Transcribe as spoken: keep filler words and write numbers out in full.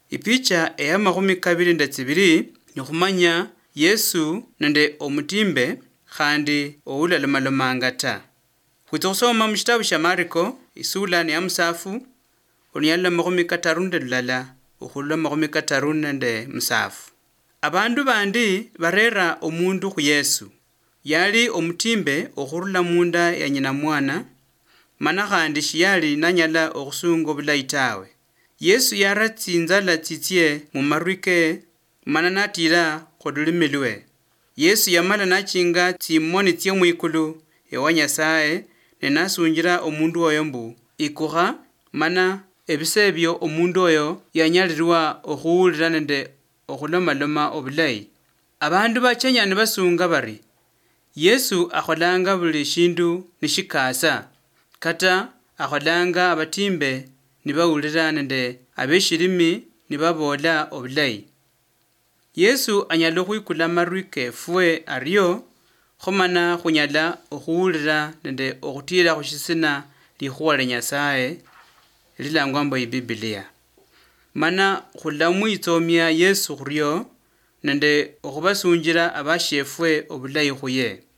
Ipicha eya makumi kabiri nde tsibiri nikhumanya Yesu nende omutimbe khandi oulalumalumanga ta. Khwitsa khusoma mushitabu sha Marko isula ni ya musafu onyala makumi kataru nde lulala okhulula makumi kataru nende musafu. Abandu bandi barera omundu khu Yesu. Yali omutimbe okhurula munda ya nyina mwana mana khandi shiyali nanyala okhusunga bulayi tawe. Yesu yara tsinzala tsitsye mu marwi ke mana natira khululimi lwe. Yesu yamala nachinga tsimoni tsye mwikulu ewa Nyasaye ne nasunjira omundu oyo mbu ikukha mana ebise ebyo omundu oyo yanyalirwa okhuwulira nende okhulomaloma obulayi. Abandu bachenya ne basunga bari Yesu akholanga buli shindu nishikasa kata akholanga abatimbe nibawulira nende abeshilimi nibabola obulayi. Yesu anyala khwikula marwi kefwe aryo khomana khunyala okhuwulira nende okhutila khushisina likhuwa lya Nyasaye lilangwa mbu iBiblia. Mana khulamwitsomya Yesu khuryo nende okhubasunjira abashefwe obulayi khuye.